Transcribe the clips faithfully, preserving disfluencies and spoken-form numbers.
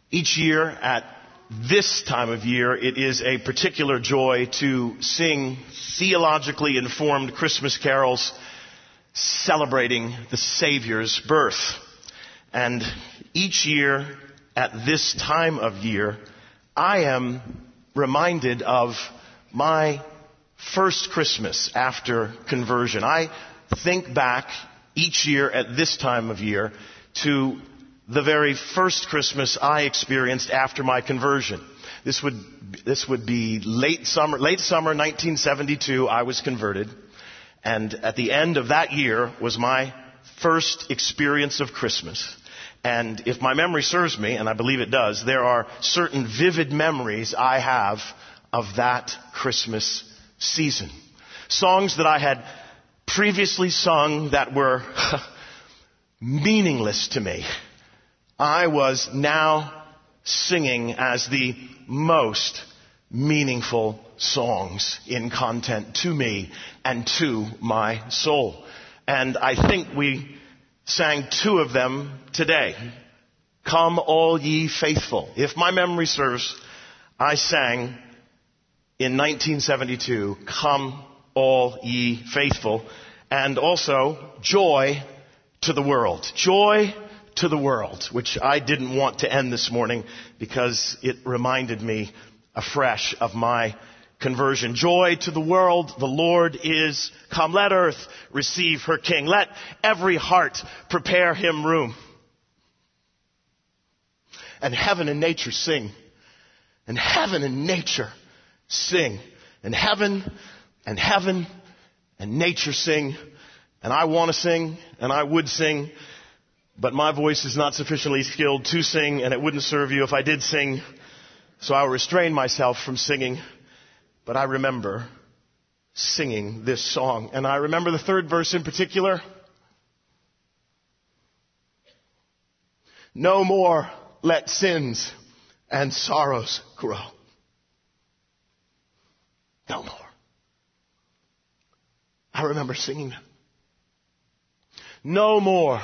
Each year at this time of year, it is a particular joy to sing theologically informed Christmas carols celebrating the Savior's birth. And each year at this time of year, I am reminded of my first Christmas after conversion. I think back each year at this time of year to the very first Christmas I experienced after my conversion. This would this would be late summer, late summer nineteen seventy-two. I was converted, and at the end of that year was my first experience of Christmas. And if my memory serves me, and I believe it does, there are certain vivid memories I have of that Christmas season. Songs that I had previously sung that were meaningless to me, I was now singing as the most meaningful songs in content to me and to my soul. And I think we sang two of them today. Come all ye faithful. If my memory serves, I sang in nineteen seventy-two, Come all ye faithful, and also Joy to the World. Joy to the World, which I didn't want to end this morning because it reminded me afresh of my conversion. Joy to the world, the Lord is come. Let earth receive her King. Let every heart prepare him room. And heaven and nature sing. And heaven and nature sing. And heaven and heaven and nature sing. And I want to sing, and I would sing, but my voice is not sufficiently skilled to sing, and it wouldn't serve you if I did sing. So I'll restrain myself from singing. But I remember singing this song. And I remember the third verse in particular. No more let sins and sorrows grow. No more. I remember singing that. No more.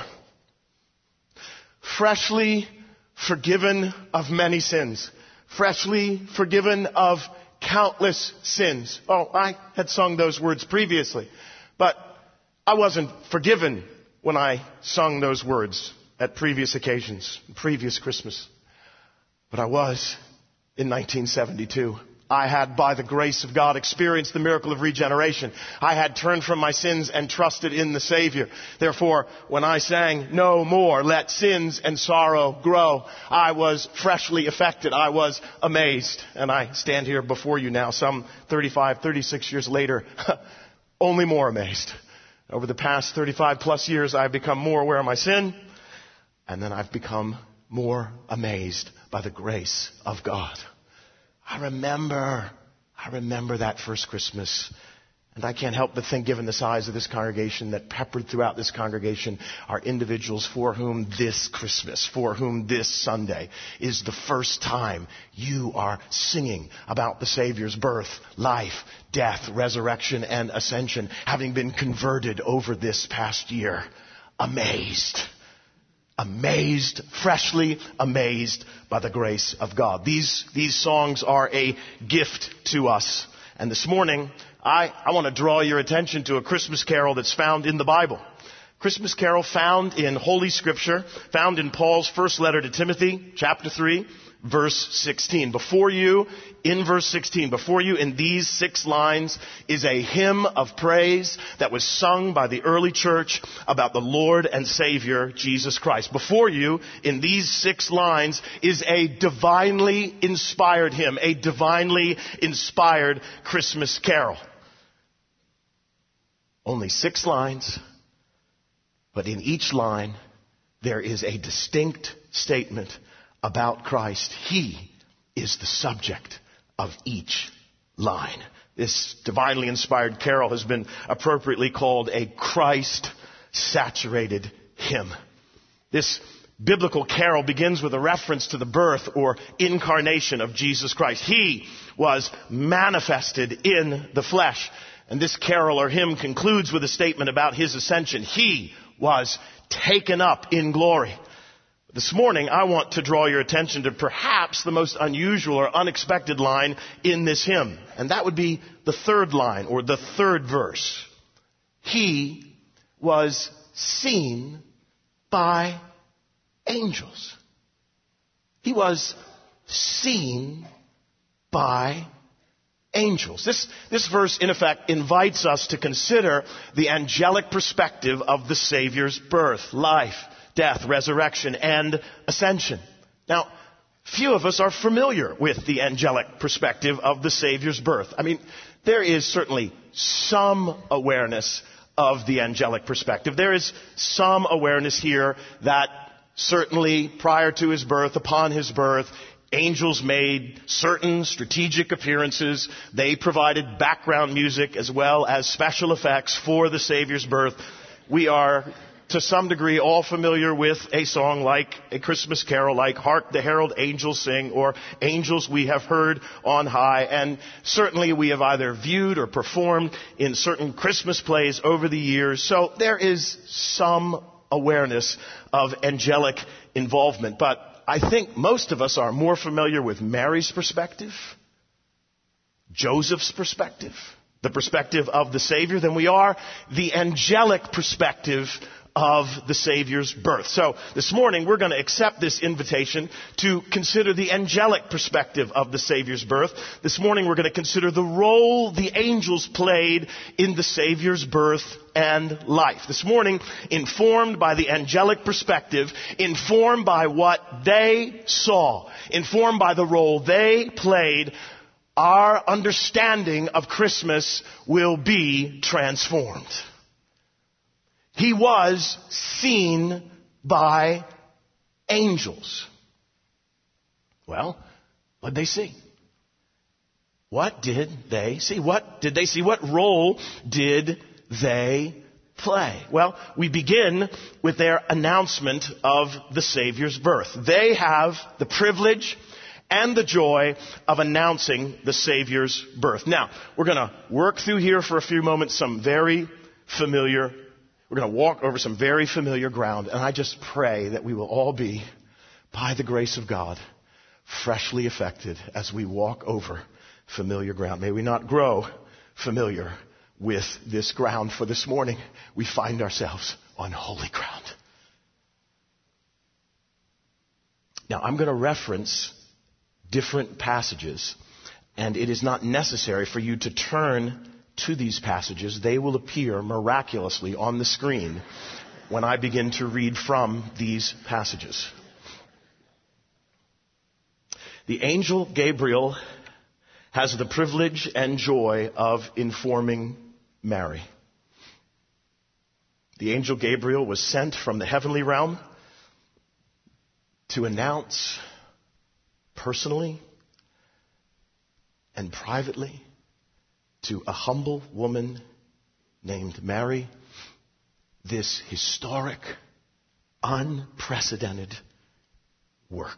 Freshly forgiven of many sins. Freshly forgiven of countless sins. Oh, I had sung those words previously, but I wasn't forgiven when I sung those words at previous occasions, previous Christmas. But I was in nineteen seventy-two. I had, by the grace of God, experienced the miracle of regeneration. I had turned from my sins and trusted in the Savior. Therefore, when I sang, no more let sins and sorrow grow, I was freshly affected. I was amazed. And I stand here before you now, some thirty-five, thirty-six years later, only more amazed. Over the past thirty-five plus years, I've become more aware of my sin, and then I've become more amazed by the grace of God. I remember, I remember that first Christmas. And I can't help but think, given the size of this congregation, that peppered throughout this congregation are individuals for whom this Christmas, for whom this Sunday is the first time you are singing about the Savior's birth, life, death, resurrection, and ascension, having been converted over this past year. Amazed. Amazed, freshly amazed by the grace of God. These, these songs are a gift to us. And this morning, I, I want to draw your attention to a Christmas carol that's found in the Bible. Christmas carol found in Holy Scripture, found in Paul's first letter to Timothy, chapter three, verse sixteen. Before you, in verse sixteen, before you in these six lines is a hymn of praise that was sung by the early church about the Lord and Savior, Jesus Christ. Before you, in these six lines, is a divinely inspired hymn, a divinely inspired Christmas carol. Only six lines, but in each line, there is a distinct statement about Christ. He is the subject of each line. This divinely inspired carol has been appropriately called a Christ-saturated hymn. This biblical carol begins with a reference to the birth or incarnation of Jesus Christ. He was manifested in the flesh. And this carol or hymn concludes with a statement about his ascension. He was taken up in glory. This morning, I want to draw your attention to perhaps the most unusual or unexpected line in this hymn. And that would be the third line, or the third verse. He was seen by angels. He was seen by angels. This, this verse, in effect, invites us to consider the angelic perspective of the Savior's birth, life, death, resurrection, and ascension. Now, few of us are familiar with the angelic perspective of the Savior's birth. I mean, there is certainly some awareness of the angelic perspective. There is some awareness here that certainly prior to his birth, upon his birth, angels made certain strategic appearances. They provided background music as well as special effects for the Savior's birth. We are, to some degree, all familiar with a song like A Christmas Carol, like Hark the Herald Angels Sing, or Angels We Have Heard on High. And certainly we have either viewed or performed in certain Christmas plays over the years. So there is some awareness of angelic involvement. But I think most of us are more familiar with Mary's perspective, Joseph's perspective, the perspective of the Savior, than we are the angelic perspective of the Savior's birth. So this morning we're going to accept this invitation to consider the angelic perspective of the Savior's birth. This morning we're going to consider the role the angels played in the Savior's birth and life. This morning, informed by the angelic perspective, informed by what they saw, informed by the role they played, our understanding of Christmas will be transformed. He was seen by angels. Well, what did they see? What did they see? What did they see? What role did they play? Well, we begin with their announcement of the Savior's birth. They have the privilege and the joy of announcing the Savior's birth. Now, we're going to work through here for a few moments some very familiar We're going to walk over some very familiar ground, and I just pray that we will all be, by the grace of God, freshly affected as we walk over familiar ground. May we not grow familiar with this ground, for this morning we find ourselves on holy ground. Now, I'm going to reference different passages, and it is not necessary for you to turn to these passages. They will appear miraculously on the screen when I begin to read from these passages. The angel Gabriel has the privilege and joy of informing Mary. The angel Gabriel was sent from the heavenly realm to announce personally and privately to a humble woman named Mary this historic, unprecedented work.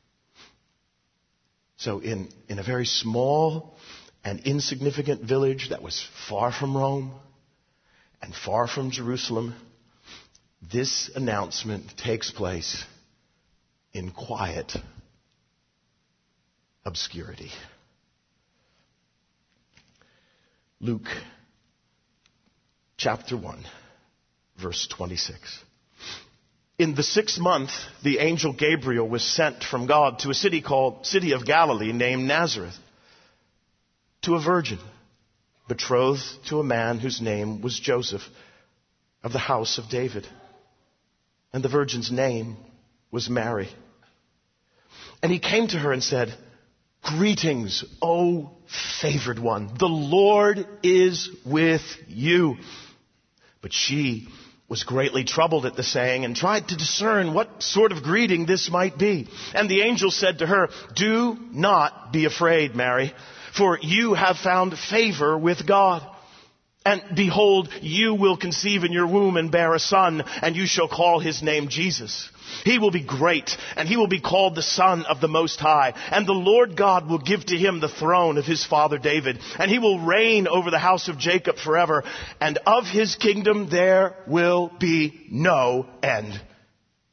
So in, in a very small and insignificant village that was far from Rome and far from Jerusalem, this announcement takes place in quiet obscurity. Luke chapter one, verse twenty-six. In the sixth month, the angel Gabriel was sent from God to a city called City of Galilee named Nazareth, to a virgin betrothed to a man whose name was Joseph, of the house of David. And the virgin's name was Mary. And he came to her and said, "Greetings, O favored one. The Lord is with you." But she was greatly troubled at the saying and tried to discern what sort of greeting this might be. And the angel said to her, "Do not be afraid, Mary, for you have found favor with God. And behold, you will conceive in your womb and bear a son, and you shall call his name Jesus. He will be great, and he will be called the Son of the Most High. And the Lord God will give to him the throne of his father David, and he will reign over the house of Jacob forever. And of his kingdom there will be no end."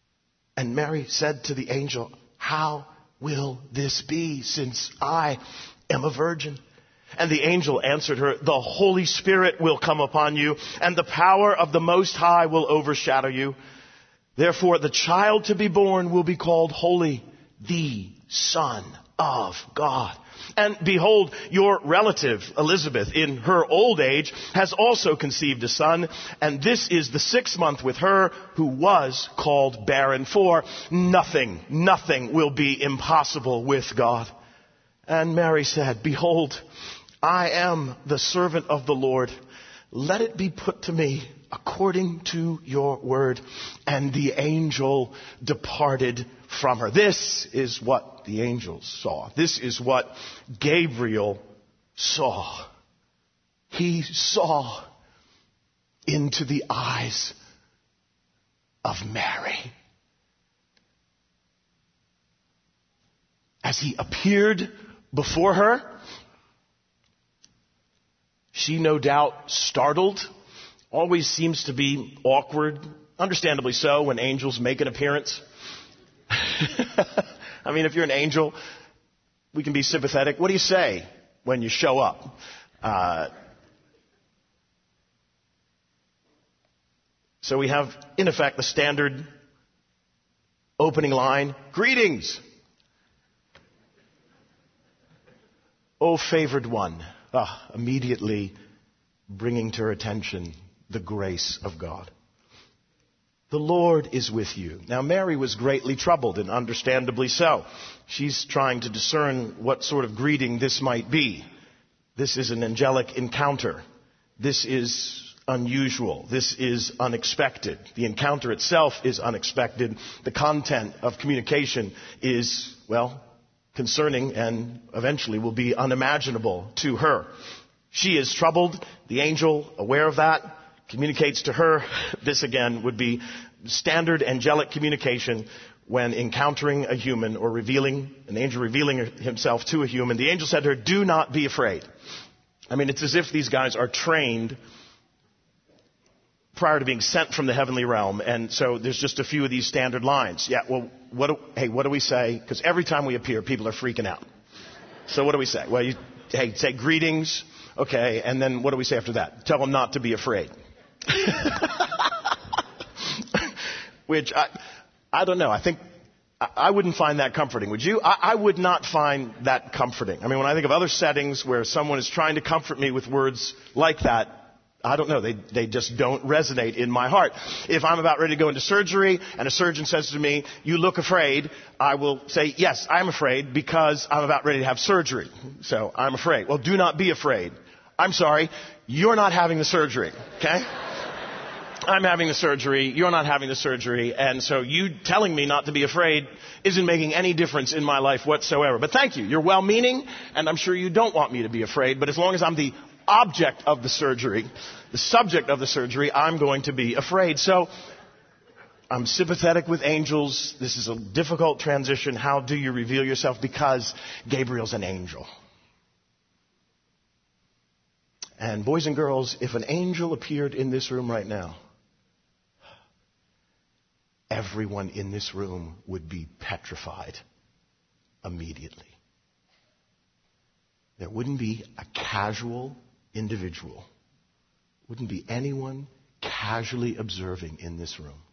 And Mary said to the angel, how will this be, since I am a virgin? And the angel answered her, the Holy Spirit will come upon you, and the power of the Most High will overshadow you. Therefore, the child to be born will be called Holy, the Son of God. And behold, your relative Elizabeth, in her old age, has also conceived a son, and this is the sixth month with her who was called barren. For nothing, nothing will be impossible with God. And Mary said, behold, I am the servant of the Lord. Let it be put to me according to your word. And the angel departed from her. This is what the angels saw. This is what Gabriel saw. He saw into the eyes of Mary as he appeared before her. She, no doubt, startled. Always seems to be awkward, understandably so, when angels make an appearance. I mean, if you're an angel, we can be sympathetic. What do you say when you show up? Uh, so we have, in effect, the standard opening line, greetings. O favored one. Ah, immediately bringing to her attention the grace of God. The Lord is with you. Now, Mary was greatly troubled, and understandably so. She's trying to discern what sort of greeting this might be. This is an angelic encounter. This is unusual. This is unexpected. The encounter itself is unexpected. The content of communication is, well, concerning and eventually will be unimaginable to her. She is troubled. The angel, aware of that, communicates to her. This again would be standard angelic communication when encountering a human or revealing, an angel revealing himself to a human. The angel said to her, do not be afraid. I mean, it's as if these guys are trained prior to being sent from the heavenly realm. And so there's just a few of these standard lines. Yeah, well, what do, hey, what do we say? Because every time we appear, people are freaking out. So what do we say? Well, you, hey, say greetings. Okay, and then what do we say after that? Tell them not to be afraid. Which, I, I don't know. I think, I, I wouldn't find that comforting. Would you? I, I would not find that comforting. I mean, when I think of other settings where someone is trying to comfort me with words like that, I don't know. They, they just don't resonate in my heart. If I'm about ready to go into surgery and a surgeon says to me, you look afraid, I will say, yes, I'm afraid because I'm about ready to have surgery. So I'm afraid. Well, do not be afraid. I'm sorry. You're not having the surgery. Okay? I'm having the surgery. You're not having the surgery. And so you telling me not to be afraid isn't making any difference in my life whatsoever. But thank you. You're well-meaning, and I'm sure you don't want me to be afraid. But as long as I'm the object of the surgery, the subject of the surgery, I'm going to be afraid. So I'm sympathetic with angels. This is a difficult transition. How do you reveal yourself? Because Gabriel's an angel. And boys and girls, if an angel appeared in this room right now, everyone in this room would be petrified immediately. There wouldn't be a casual individual. Wouldn't be anyone casually observing in this room.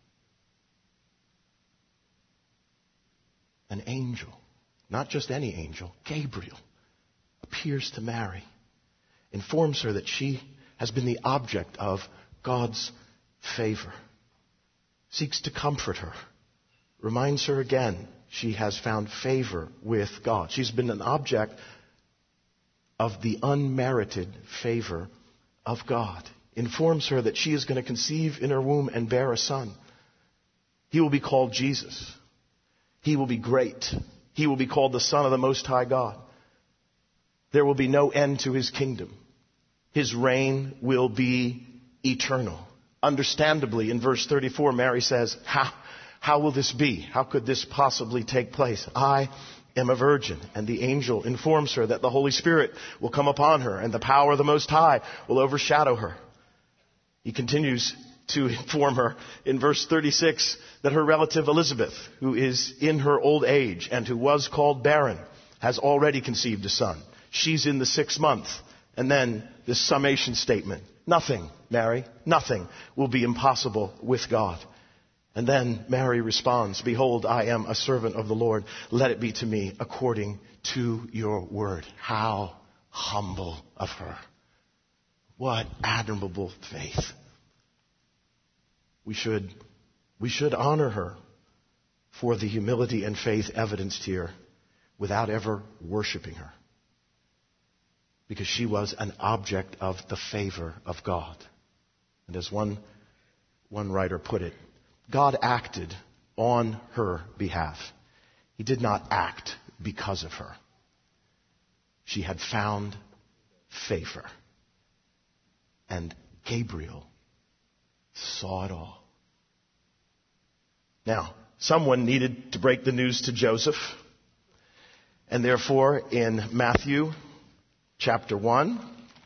An angel, not just any angel, Gabriel, appears to Mary, informs her that she has been the object of God's favor, seeks to comfort her, reminds her again she has found favor with God. She's been an object of the unmerited favor of God. Informs her that she is going to conceive in her womb and bear a son. He will be called Jesus. He will be great. He will be called the Son of the Most High God. There will be no end to his kingdom. His reign will be eternal. Understandably, in verse thirty-four, Mary says, how, how will this be? How could this possibly take place? I am a virgin. And the angel informs her that the Holy Spirit will come upon her and the power of the Most High will overshadow her. He continues, to inform her in verse thirty-six that her relative Elizabeth, who is in her old age and who was called barren, has already conceived a son. She's in the sixth month. And then this summation statement. Nothing, Mary, nothing will be impossible with God. And then Mary responds, behold, I am a servant of the Lord. Let it be to me according to your word. How humble of her. What admirable faith. We should, we should honor her for the humility and faith evidenced here without ever worshiping her. Because she was an object of the favor of God. And as one, one writer put it, God acted on her behalf. He did not act because of her. She had found favor. And Gabriel saw it all. Now, someone needed to break the news to Joseph. And therefore, in Matthew chapter one,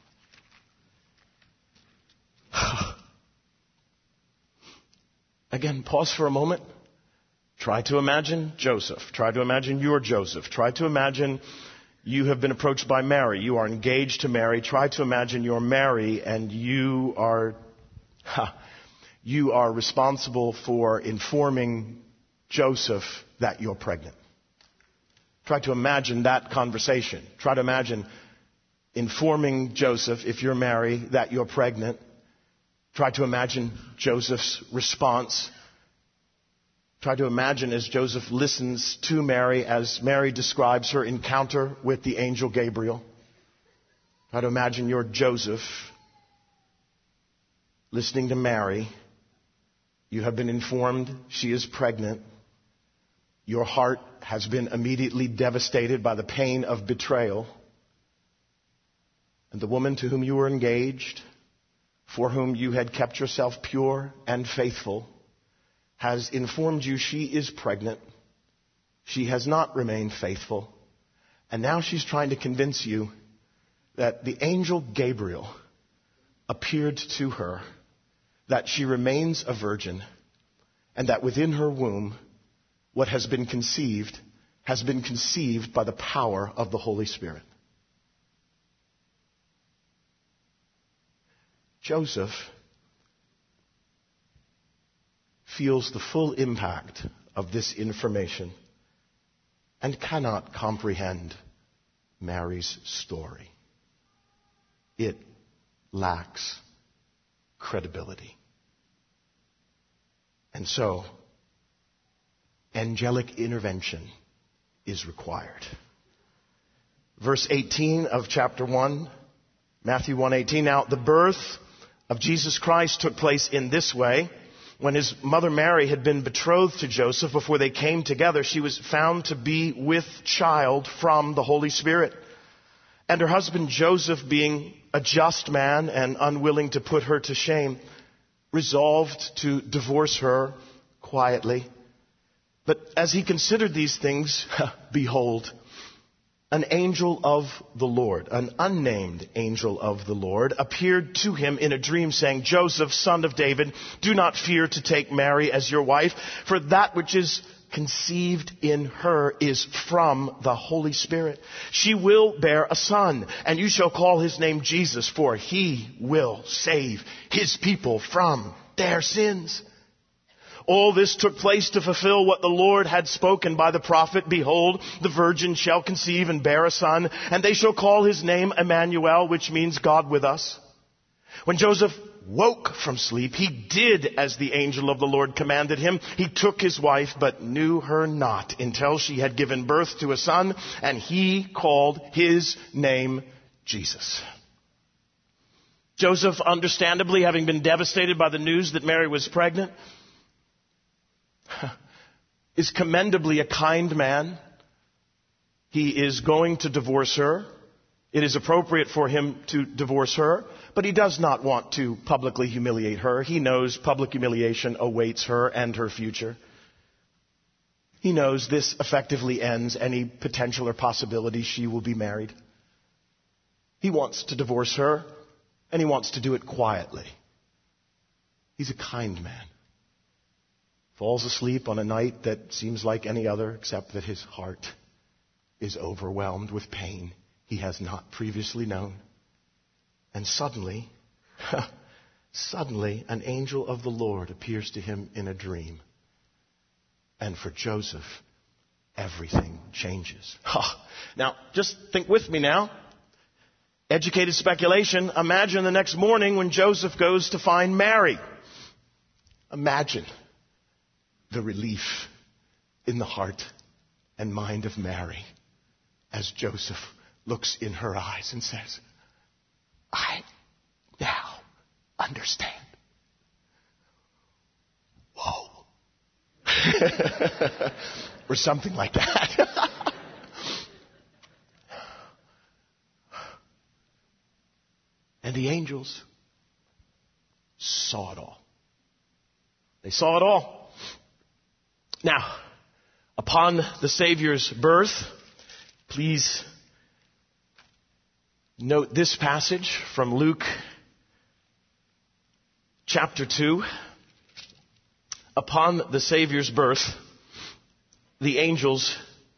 again, pause for a moment. Try to imagine Joseph. Try to imagine you're Joseph. Try to imagine you have been approached by Mary. You are engaged to Mary. Try to imagine you're Mary and you are, ha, you are responsible for informing Joseph that you're pregnant. Try to imagine that conversation. Try to imagine informing Joseph, if you're Mary, that you're pregnant. Try to imagine Joseph's response. Try to imagine as Joseph listens to Mary, as Mary describes her encounter with the angel Gabriel. Try to imagine you're Joseph listening to Mary. You have been informed she is pregnant. Your heart has been immediately devastated by the pain of betrayal. And the woman to whom you were engaged, for whom you had kept yourself pure and faithful, has informed you she is pregnant. She has not remained faithful. And now she's trying to convince you that the angel Gabriel appeared to her, that she remains a virgin, and that within her womb, what has been conceived has been conceived by the power of the Holy Spirit. Joseph feels the full impact of this information and cannot comprehend Mary's story. It lacks credibility. And so, angelic intervention is required. Verse eighteen of chapter one, Matthew one eighteen. Now, the birth of Jesus Christ took place in this way. When his mother Mary had been betrothed to Joseph, before they came together, she was found to be with child from the Holy Spirit. And her husband Joseph, being a just man and unwilling to put her to shame, resolved to divorce her quietly. But as he considered these things, behold, an angel of the Lord, an unnamed angel of the Lord, appeared to him in a dream, saying, Joseph, son of David, do not fear to take Mary as your wife, for that which is conceived in her is from the Holy Spirit. She will bear a son, and you shall call his name Jesus, for he will save his people from their sins. All this took place to fulfill what the Lord had spoken by the prophet. Behold, the virgin shall conceive and bear a son, and they shall call his name Emmanuel, which means God with us. When Joseph woke from sleep, he did as the angel of the Lord commanded him. He took his wife, but knew her not until she had given birth to a son, and he called his name Jesus. Joseph, understandably, having been devastated by the news that Mary was pregnant, is commendably a kind man. He is going to divorce her. It is appropriate for him to divorce her, but he does not want to publicly humiliate her. He knows public humiliation awaits her and her future. He knows this effectively ends any potential or possibility she will be married. He wants to divorce her, and he wants to do it quietly. He's a kind man. Falls asleep on a night that seems like any other, except that his heart is overwhelmed with pain he has not previously known. And suddenly, suddenly, an angel of the Lord appears to him in a dream. And for Joseph, everything changes. Now, just think with me now. Educated speculation. Imagine the next morning when Joseph goes to find Mary. Imagine the relief in the heart and mind of Mary as Joseph looks in her eyes and says, I now understand. Whoa. Or something like that. And the angels saw it all. They saw it all. Now, upon the Savior's birth, please note this passage from Luke chapter two. Upon the Savior's birth, the angels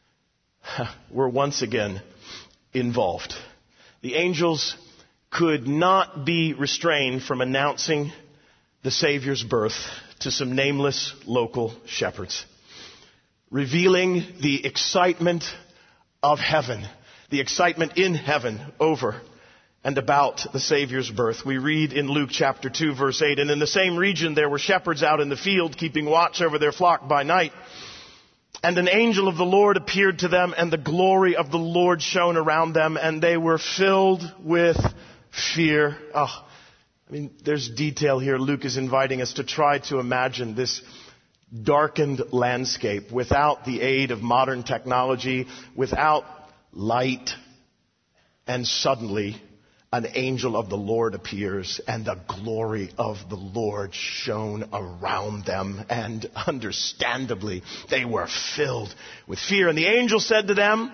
were once again involved. The angels could not be restrained from announcing the Savior's birth to some nameless local shepherds, revealing the excitement of heaven, the excitement in heaven over and about the Savior's birth. We read in Luke chapter two, verse eight, and in the same region there were shepherds out in the field, keeping watch over their flock by night. And an angel of the Lord appeared to them, and the glory of the Lord shone around them, and they were filled with fear. Oh, I mean, there's detail here. Luke is inviting us to try to imagine this darkened landscape without the aid of modern technology, without light. And suddenly, an angel of the Lord appears, and the glory of the Lord shone around them, and understandably, they were filled with fear. And the angel said to them,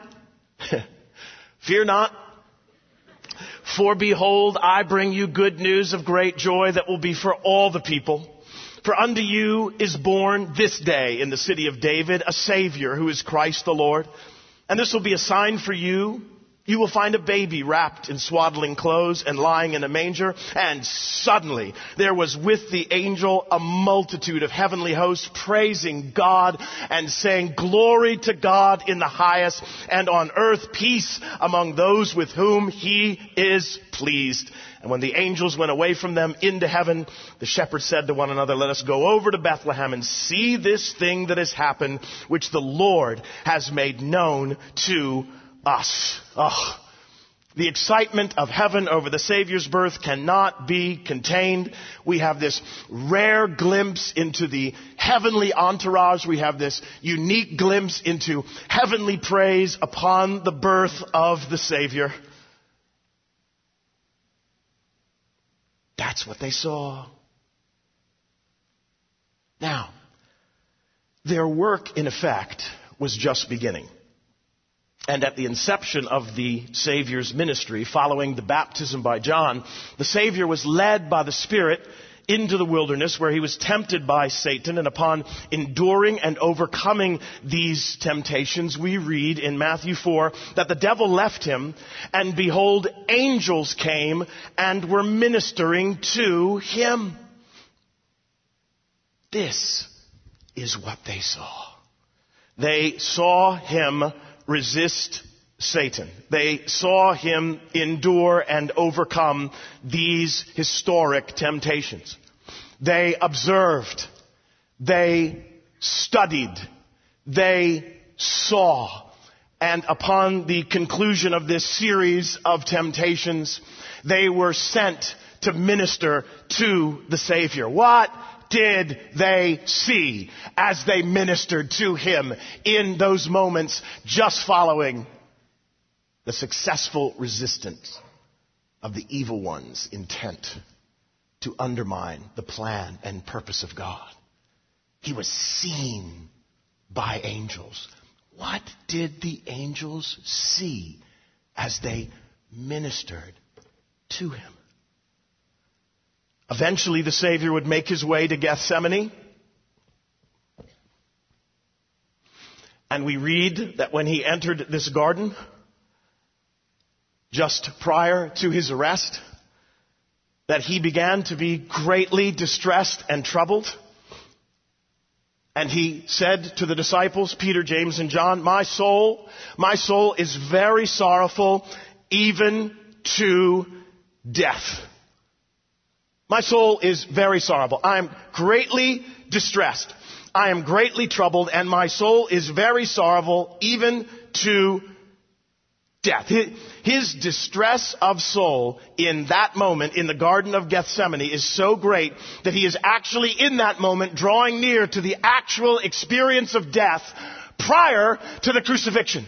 fear not, for behold, I bring you good news of great joy that will be for all the people. For unto you is born this day in the city of David a Savior, who is Christ the Lord. And this will be a sign for you. You will find a baby wrapped in swaddling clothes and lying in a manger. And suddenly there was with the angel a multitude of heavenly hosts praising God and saying, glory to God in the highest, and on earth peace among those with whom he is pleased. And when the angels went away from them into heaven, the shepherds said to one another, let us go over to Bethlehem and see this thing that has happened, which the Lord has made known to us. Oh, the excitement of heaven over the Savior's birth cannot be contained. We have this rare glimpse into the heavenly entourage. We have this unique glimpse into heavenly praise upon the birth of the Savior. That's what they saw. Now, their work, in effect, was just beginning. And at the inception of the Savior's ministry, following the baptism by John, the Savior was led by the Spirit into the wilderness, where he was tempted by Satan. And upon enduring and overcoming these temptations, we read in Matthew four that the devil left him, and behold, angels came and were ministering to him. This is what they saw. They saw him resist Satan. They saw him endure and overcome these historic temptations. They observed. They studied. They saw. And upon the conclusion of this series of temptations, they were sent to minister to the Savior. What did they see as they ministered to him in those moments just following the successful resistance of the evil one's intent to undermine the plan and purpose of God? He was seen by angels. What did the angels see as they ministered to him? Eventually the Savior would make his way to Gethsemane. And we read that when he entered this garden, just prior to his arrest, that he began to be greatly distressed and troubled. And he said to the disciples, Peter, James, and John, my soul, my soul is very sorrowful, even to death. My soul is very sorrowful. I am greatly distressed. I am greatly troubled, and my soul is very sorrowful, even to death. His distress of soul in that moment in the Garden of Gethsemane is so great that he is actually in that moment drawing near to the actual experience of death prior to the crucifixion.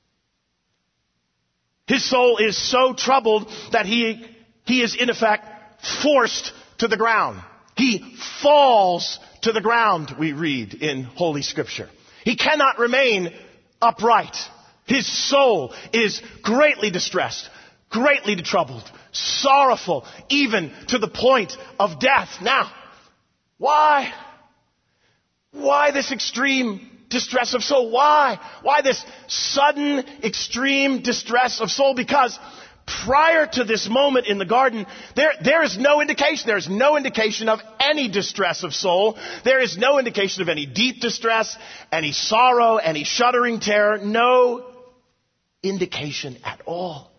His soul is so troubled that he, he is in effect forced to the ground. He falls to the ground, we read in Holy Scripture. He cannot remain upright. His soul is greatly distressed, greatly troubled, sorrowful, even to the point of death. Now, why? Why this extreme distress of soul? Why? Why this sudden, extreme distress of soul? Because prior to this moment in the garden, there, there is no indication. There is no indication of any distress of soul. There is no indication of any deep distress, any sorrow, any shuddering terror. No indication at all.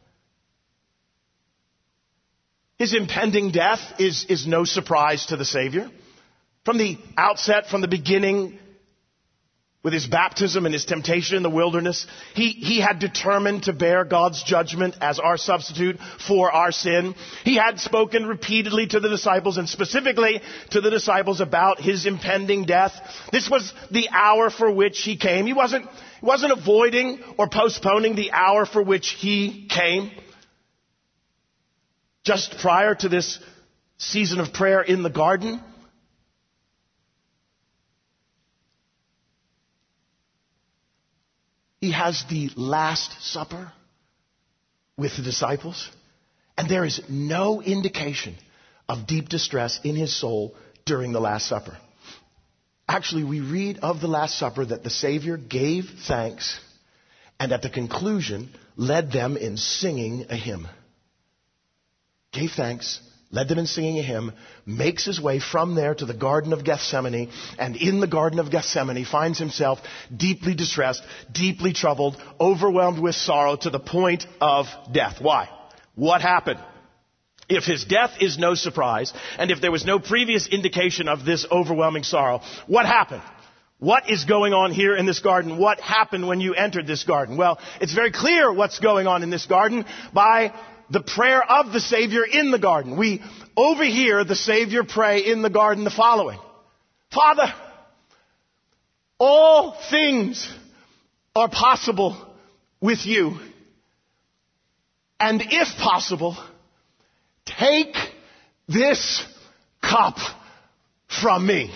His impending death is, is no surprise to the Savior. From the outset, from the beginning, with his baptism and his temptation in the wilderness, he, he had determined to bear God's judgment as our substitute for our sin. He had spoken repeatedly to the disciples, and specifically to the disciples, about his impending death. This was the hour for which he came. He wasn't, he wasn't avoiding or postponing the hour for which he came. Just prior to this season of prayer in the garden, he has the Last Supper with the disciples, and there is no indication of deep distress in his soul during the Last Supper. Actually, we read of the Last Supper that the Savior gave thanks, and at the conclusion led them in singing a hymn. Gave thanks, led them in singing a hymn, makes his way from there to the Garden of Gethsemane, and in the Garden of Gethsemane finds himself deeply distressed, deeply troubled, overwhelmed with sorrow to the point of death. Why? What happened? If his death is no surprise, and if there was no previous indication of this overwhelming sorrow, what happened? What is going on here in this garden? What happened when you entered this garden? Well, it's very clear what's going on in this garden by the prayer of the Savior in the garden. We overhear the Savior pray in the garden the following: Father, all things are possible with you. And if possible, take this cup from me.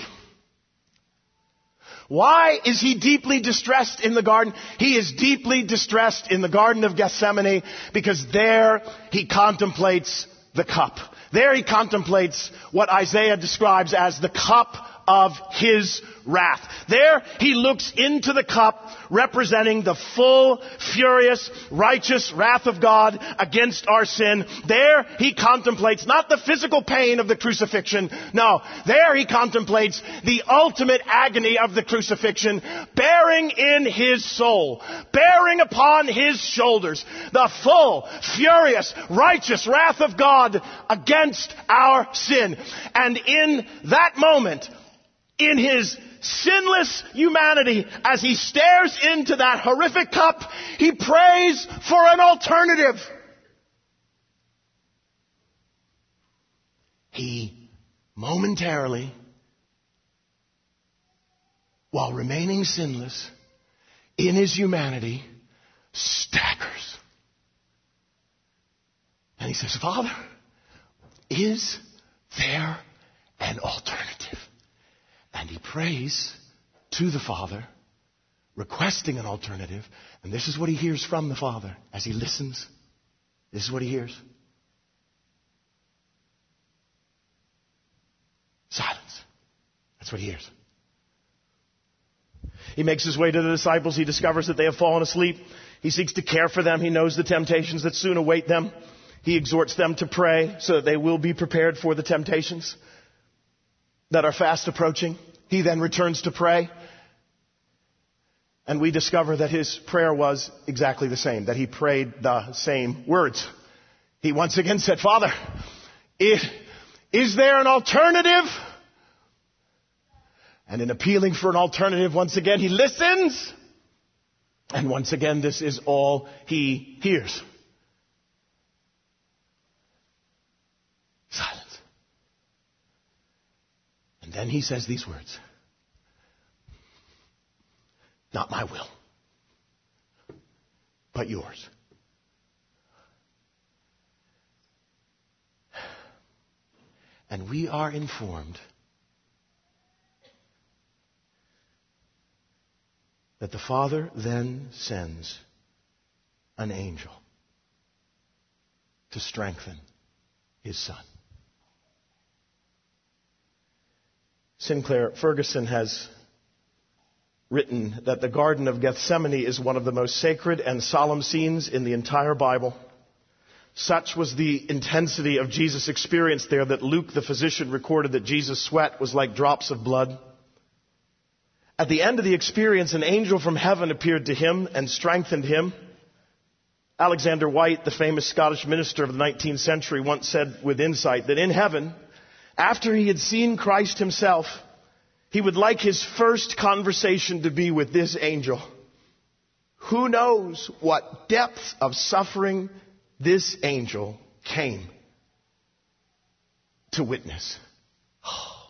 Why is he deeply distressed in the garden? He is deeply distressed in the Garden of Gethsemane because there he contemplates the cup. There he contemplates what Isaiah describes as the cup of his wrath. There he looks into the cup representing the full, furious, righteous wrath of God against our sin. There he contemplates not the physical pain of the crucifixion. No, there he contemplates the ultimate agony of the crucifixion, bearing in his soul, bearing upon his shoulders the full, furious, righteous wrath of God against our sin. And in that moment, in his sinless humanity, as he stares into that horrific cup, he prays for an alternative. He momentarily, while remaining sinless in his humanity, staggers. And he says, Father, is there an alternative? And he prays to the Father, requesting an alternative. And this is what he hears from the Father as he listens. This is what he hears. That's what he hears. He makes his way to the disciples. He discovers that they have fallen asleep. He seeks to care for them. He knows the temptations that soon await them. He exhorts them to pray so that they will be prepared for the temptations that are fast approaching. He then returns to pray. And we discover that his prayer was exactly the same, that he prayed the same words. He once again said, Father, is there an alternative? And in appealing for an alternative, once again, he listens. And once again, this is all he hears. Silence. And then he says these words. Not my will, but yours. And we are informed that the Father then sends an angel to strengthen his Son. Sinclair Ferguson has written that the Garden of Gethsemane is one of the most sacred and solemn scenes in the entire Bible. Such was the intensity of Jesus' experience there that Luke, the physician, recorded that Jesus' sweat was like drops of blood. At the end of the experience, an angel from heaven appeared to him and strengthened him. Alexander White, the famous Scottish minister of the nineteenth century, once said with insight that in heaven, after he had seen Christ himself, he would like his first conversation to be with this angel. Who knows what depth of suffering this angel came to witness? Oh.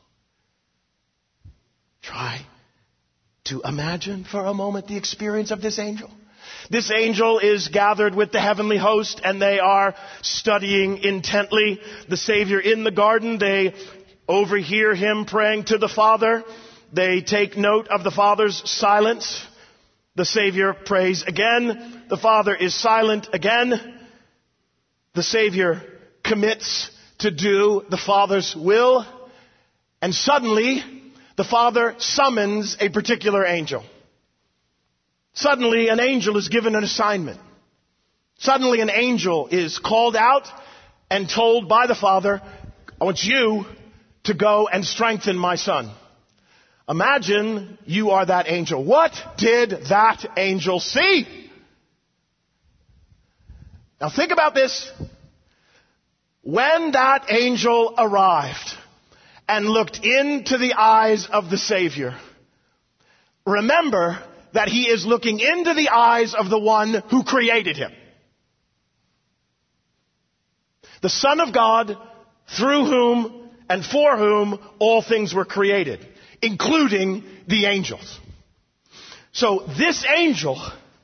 Try to imagine for a moment the experience of this angel. This angel is gathered with the heavenly host and they are studying intently the Savior in the garden. They overhear him praying to the Father. They take note of the Father's silence. The Savior prays again. The Father is silent again. The Savior commits to do the Father's will. And suddenly, the Father summons a particular angel. Suddenly, an angel is given an assignment. Suddenly, an angel is called out and told by the Father, I want you to go and strengthen my Son. Imagine you are that angel. What did that angel see? Now think about this. When that angel arrived and looked into the eyes of the Savior, remember that he is looking into the eyes of the one who created him. The Son of God, through whom and for whom all things were created, including the angels. So this angel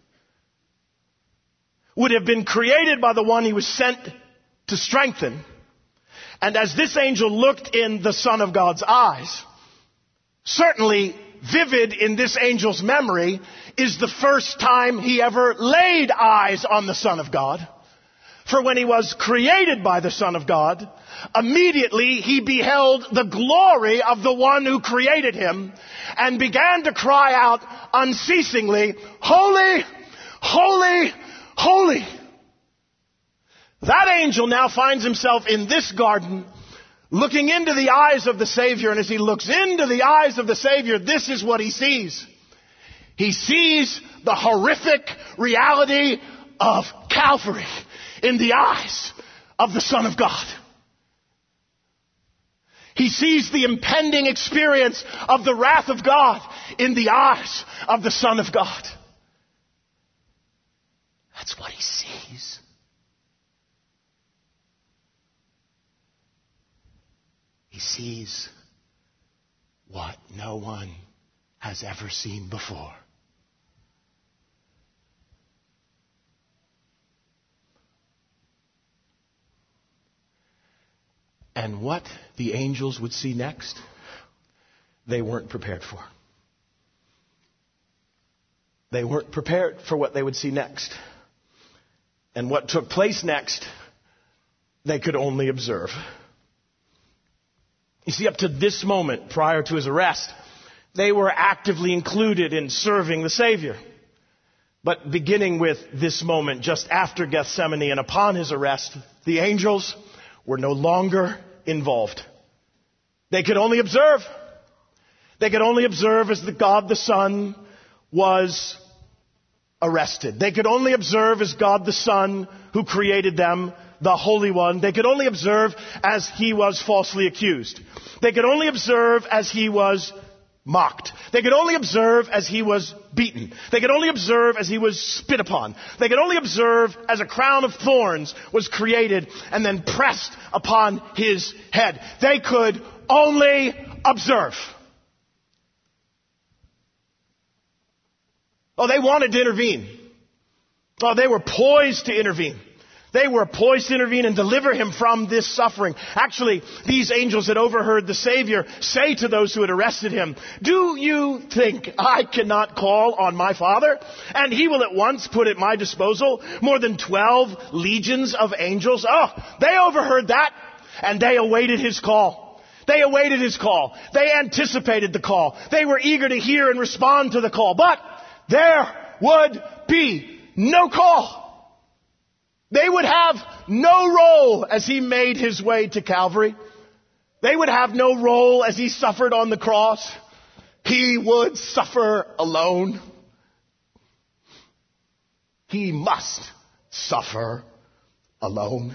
would have been created by the one he was sent to strengthen. And as this angel looked in the Son of God's eyes, certainly vivid in this angel's memory is the first time he ever laid eyes on the Son of God. For when he was created by the Son of God, immediately he beheld the glory of the one who created him and began to cry out unceasingly, Holy, holy, holy. That angel now finds himself in this garden looking into the eyes of the Savior. And as he looks into the eyes of the Savior, this is what he sees. He sees the horrific reality of Calvary in the eyes of the Son of God. He sees the impending experience of the wrath of God in the eyes of the Son of God. That's what he sees. He sees what no one has ever seen before. And what the angels would see next, they weren't prepared for. They weren't prepared for what they would see next. And what took place next, they could only observe. You see, up to this moment, prior to his arrest, they were actively included in serving the Savior. But beginning with this moment, just after Gethsemane and upon his arrest, the angels were no longer involved. They could only observe. They could only observe as the God the Son was arrested. They could only observe as God the Son, who created them, the Holy One. They could only observe as he was falsely accused. They could only observe as he was mocked. They could only observe as he was beaten. They could only observe as he was spit upon. They could only observe as a crown of thorns was created and then pressed upon his head. They could only observe. Oh, they wanted to intervene. Oh, they were poised to intervene. They were poised to intervene and deliver him from this suffering. Actually, these angels had overheard the Savior say to those who had arrested him, "Do you think I cannot call on my Father, and he will at once put at my disposal more than twelve legions of angels?" Oh, they overheard that, and they awaited his call. They awaited his call. They anticipated the call. They were eager to hear and respond to the call. But there would be no call. They would have no role as he made his way to Calvary. They would have no role as he suffered on the cross. He would suffer alone. He must suffer alone.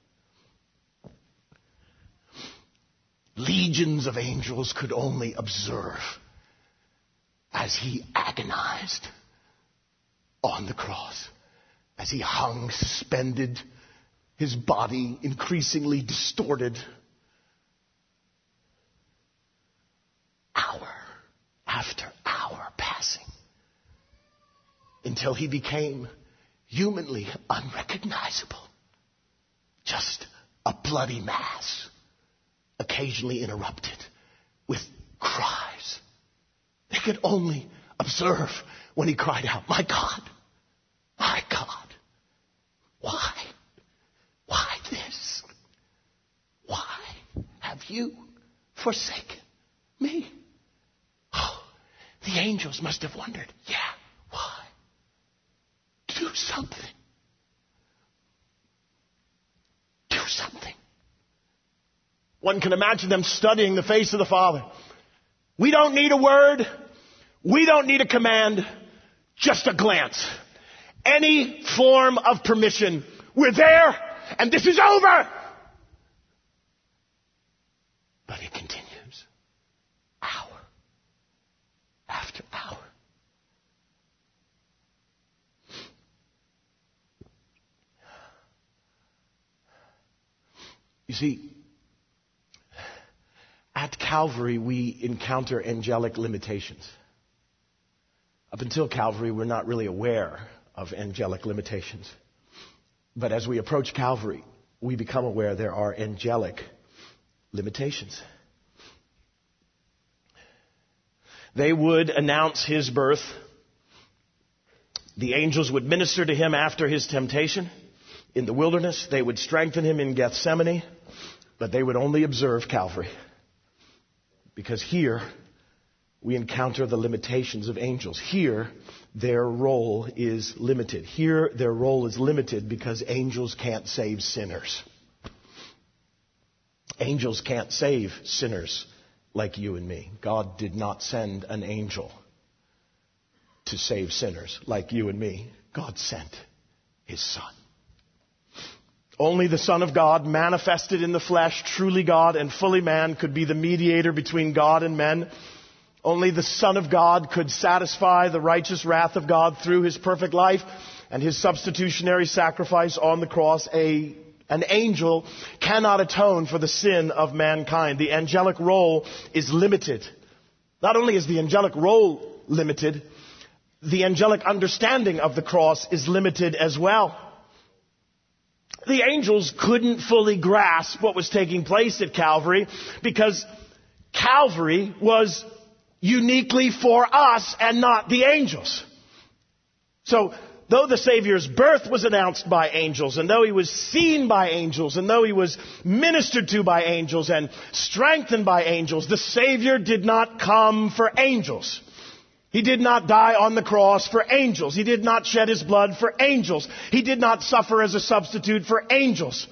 Legions of angels could only observe as he agonized on the cross. As he hung suspended, his body increasingly distorted. Hour after hour passing until he became humanly unrecognizable. Just a bloody mass, occasionally interrupted with cries. They could only observe when he cried out, "My God, my God, why? Why this? Why have you forsaken me?" Oh, the angels must have wondered, yeah, why? Do something. Do something. One can imagine them studying the face of the Father. We don't need a word. We don't need a command. Just a glance. Any form of permission. We're there, and this is over. But it continues. Hour after hour. You see, at Calvary, we encounter angelic limitations. Up until Calvary, we're not really aware of angelic limitations. But as we approach Calvary, we become aware there are angelic limitations. They would announce his birth. The angels would minister to him after his temptation in the wilderness. They would strengthen him in Gethsemane, but they would only observe Calvary. Because here, we encounter the limitations of angels. Here, their role is limited. Here, their role is limited because angels can't save sinners. Angels can't save sinners like you and me. God did not send an angel to save sinners like you and me. God sent his Son. Only the Son of God, manifested in the flesh, truly God and fully man, could be the mediator between God and men. Only the Son of God could satisfy the righteous wrath of God through his perfect life and his substitutionary sacrifice on the cross. A, an angel cannot atone for the sin of mankind. The angelic role is limited. Not only is the angelic role limited, the angelic understanding of the cross is limited as well. The angels couldn't fully grasp what was taking place at Calvary because Calvary was uniquely for us and not the angels. So though the Savior's birth was announced by angels, and though he was seen by angels, and though he was ministered to by angels and strengthened by angels, the Savior did not come for angels. He did not die on the cross for angels. He did not shed his blood for angels. He did not suffer as a substitute for angels.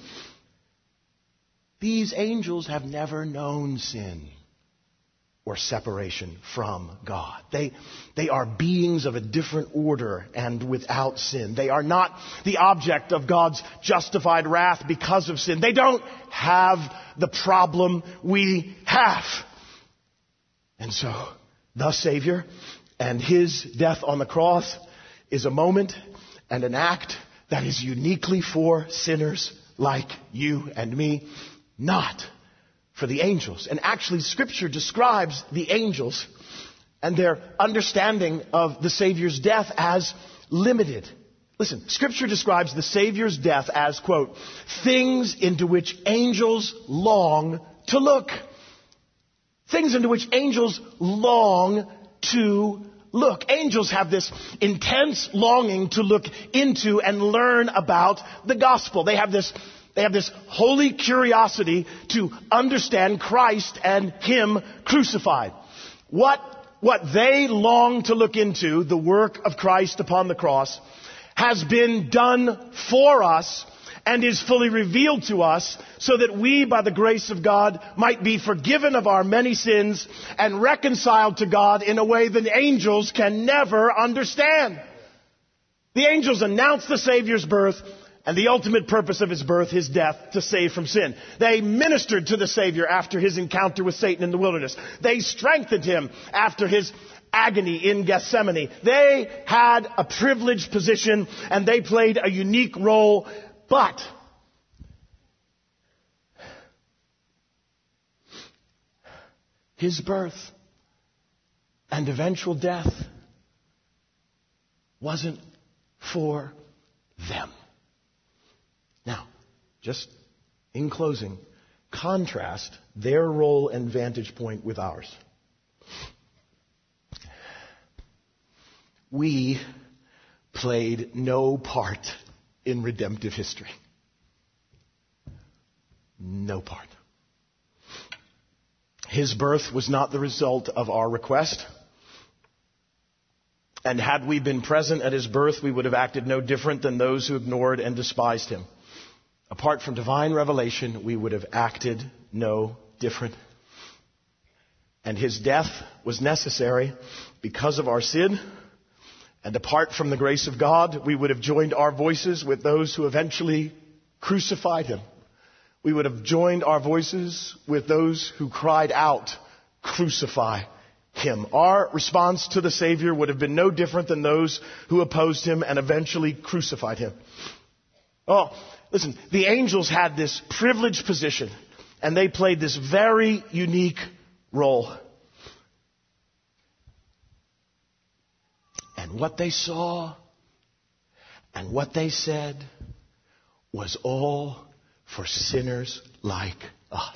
These angels have never known sin or separation from God. They, they are beings of a different order and without sin. They are not the object of God's justified wrath because of sin. They don't have the problem we have. And so, the Savior and his death on the cross is a moment and an act that is uniquely for sinners like you and me, not for the angels. And actually, Scripture describes the angels and their understanding of the Savior's death as limited. Listen, Scripture describes the Savior's death as, quote, things into which angels long to look. Things into which angels long to look. Angels have this intense longing to look into and learn about the gospel. They have this They have this holy curiosity to understand Christ and him crucified. What, what they long to look into, the work of Christ upon the cross, has been done for us and is fully revealed to us so that we, by the grace of God, might be forgiven of our many sins and reconciled to God in a way that angels can never understand. The angels announce the Savior's birth and the ultimate purpose of his birth, his death, to save from sin. They ministered to the Savior after his encounter with Satan in the wilderness. They strengthened him after his agony in Gethsemane. They had a privileged position and they played a unique role. But his birth and eventual death wasn't for them. Now, just in closing, contrast their role and vantage point with ours. We played no part in redemptive history. No part. His birth was not the result of our request. And had we been present at his birth, we would have acted no different than those who ignored and despised him. Apart from divine revelation, we would have acted no different. And his death was necessary because of our sin. And apart from the grace of God, we would have joined our voices with those who eventually crucified him. We would have joined our voices with those who cried out, "Crucify him." Our response to the Savior would have been no different than those who opposed him and eventually crucified him. Oh, listen, the angels had this privileged position, and they played this very unique role. And what they saw and what they said was all for sinners like us.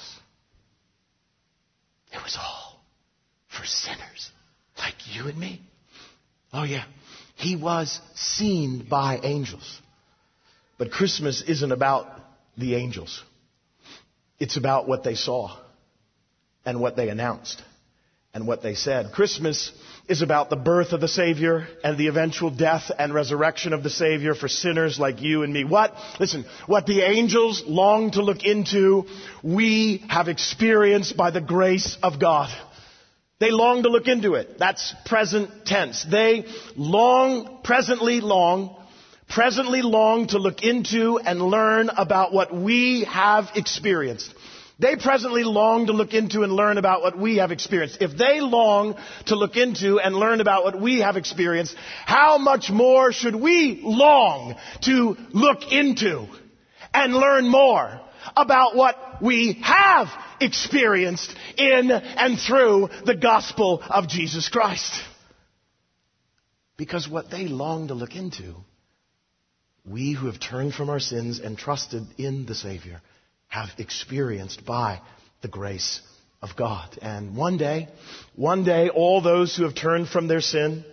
It was all for sinners like you and me. Oh yeah, he was seen by angels. But Christmas isn't about the angels. It's about what they saw and what they announced and what they said. Christmas is about the birth of the Savior and the eventual death and resurrection of the Savior for sinners like you and me. What, listen, what the angels long to look into, we have experienced by the grace of God. They long to look into it. That's present tense. They long, presently long, presently long to look into and learn about what we have experienced. They presently long to look into and learn about what we have experienced. If they long to look into and learn about what we have experienced, how much more should we long to look into and learn more about what we have experienced in and through the gospel of Jesus Christ? Because what they long to look into, we who have turned from our sins and trusted in the Savior have experienced by the grace of God. And one day, one day, all those who have turned from their sin,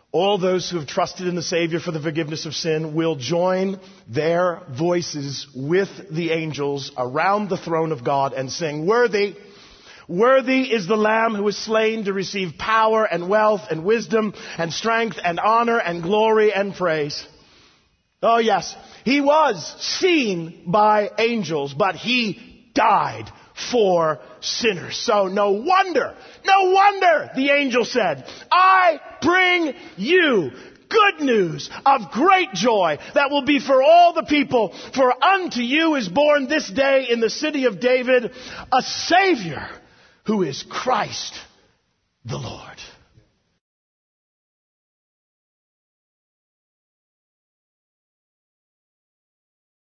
All those who have trusted in the Savior for the forgiveness of sin will join their voices with the angels around the throne of God and sing, "Worthy, worthy is the Lamb who was slain to receive power and wealth and wisdom and strength and honor and glory and praise." Oh yes, he was seen by angels, but he died for sinners. So no wonder, no wonder the angel said, "I bring you good news of great joy that will be for all the people. For unto you is born this day in the city of David a Savior, who is Christ the Lord."